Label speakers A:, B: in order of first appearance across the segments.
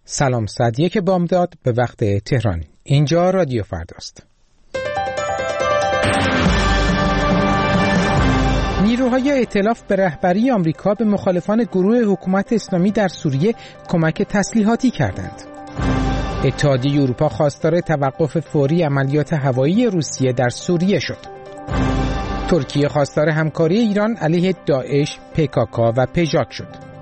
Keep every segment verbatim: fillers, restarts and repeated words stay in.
A: سلام، ساعت یک بامداد به وقت تهران. اینجا رادیو فرداست. نیروهای ائتلاف به رهبری آمریکا به مخالفان گروه حکومت اسلامی در سوریه کمک تسلیحاتی کردند. اتحادیه اروپا خواستار توقف فوری عملیات هوایی روسیه در سوریه شد. ترکیه خواستار همکاری ایران علیه داعش، پی-کا-کا و پژاک شد.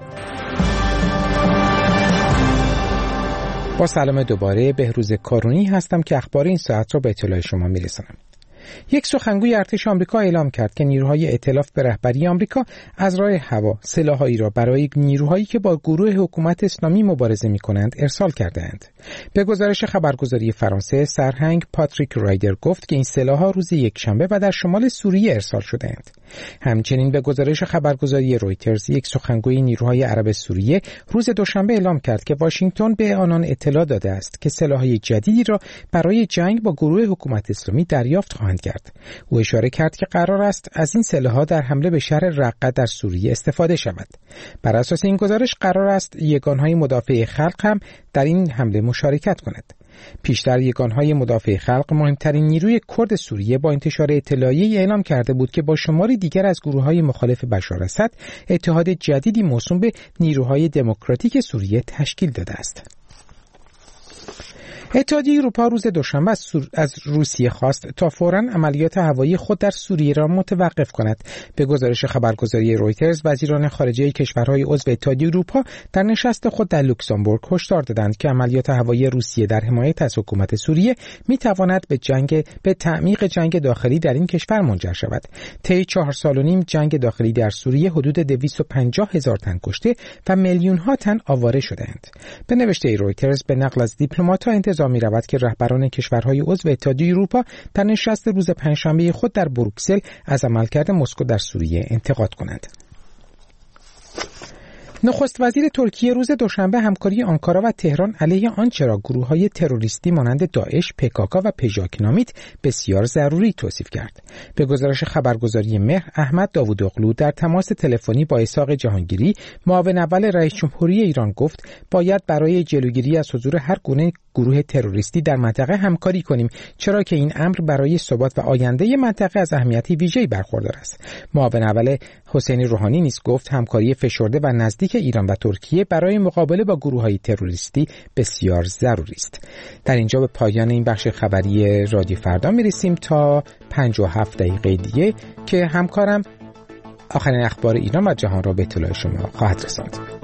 A: با سلام دوباره، بهروز کارونی هستم که اخبار این ساعت را به اطلاع شما میرسانم. یک سخنگوی ارتش آمریکا اعلام کرد که نیروهای ائتلاف به رهبری آمریکا از راه هوا سلاح‌هایی را برای نیروهایی که با گروه حکومت اسلامی مبارزه می‌کنند ارسال کرده‌اند. به گزارش خبرگزاری فرانسه، سرهنگ پاتریک رایدر گفت که این سلاح‌ها روز یکشنبه و در شمال سوریه ارسال شده‌اند. همچنین به گزارش خبرگزاری رویترز، یک سخنگوی نیروهای عرب سوریه روز دوشنبه اعلام کرد که واشنگتن به آنان اطلاع داده است که سلاح‌های جدیدی را برای جنگ با گروه حکومت اسلامی دریافت خواهند کرد. او اشاره کرد که قرار است از این سلاح‌ها در حمله به شهر رقه در سوریه استفاده شود. بر اساس این گزارش قرار است یگانهای مدافع خلق هم در این حمله مشارکت کند. پیشتر یگانهای مدافع خلق، مهمترین نیروی کرد سوریه، با انتشار اطلاعیه‌ای اعلام کرده بود که با شماری دیگر از گروه‌های مخالف بشار اسد اتحاد جدیدی موسوم به نیروهای دموکراتیک سوریه تشکیل داده است. اتحادیه اروپا روز دوشنبه از, سور... از روسیه خواست تا فوراً عملیات هوایی خود در سوریه را متوقف کند. به گزارش خبرگزاری رویترز، وزیران خارجه کشورهای عضو اتحادیه اروپا در نشست خود در لوکزامبورگ هشدار دادند که عملیات هوایی روسیه در حمایت از حکومت سوریه می‌تواند به جنگ به تعمیق جنگ داخلی در این کشور منجر شود. طی چهار سال و نیم جنگ داخلی در سوریه حدود دویست و پنجاه هزار تن کشته و میلیون‌ها تن آواره شده‌اند. به نوشته رویترز، به نقل از دیپلمات‌ها انتظار می رود که رهبران کشورهای عضو اتحادیه اروپا در نشست روز پنجشنبه خود در بروکسل از عملکرد مسکو در سوریه انتقاد کنند. نخست وزیر ترکیه روز دوشنبه همکاری آنکارا و تهران علیه آنچه را گروه‌های تروریستی مانند داعش، پی-کا-کا و پژاک نامید بسیار ضروری توصیف کرد. به گزارش خبرگزاری مهر، احمد داوودوغلو در تماس تلفنی با اسحاق جهانگیری، معاون اول رئیس جمهوری ایران، گفت باید برای جلوگیری از حضور هر گونه گروه تروریستی در منطقه همکاری کنیم، چرا که این امر برای ثبات و آینده منطقه از اهمیت ویژه‌ای برخوردار است. معاون اول حسین روحانی نیز گفت همکاری فشرده و نزدیک ایران و ترکیه برای مقابله با گروه‌های تروریستی بسیار ضروری است. در اینجا به پایان این بخش خبری رادیو فردا می‌رسیم تا پنج و هفت دقیقه دیگه که همکارم آخرین اخبار ایران و جهان را به اطلاع شما خواهد رساند.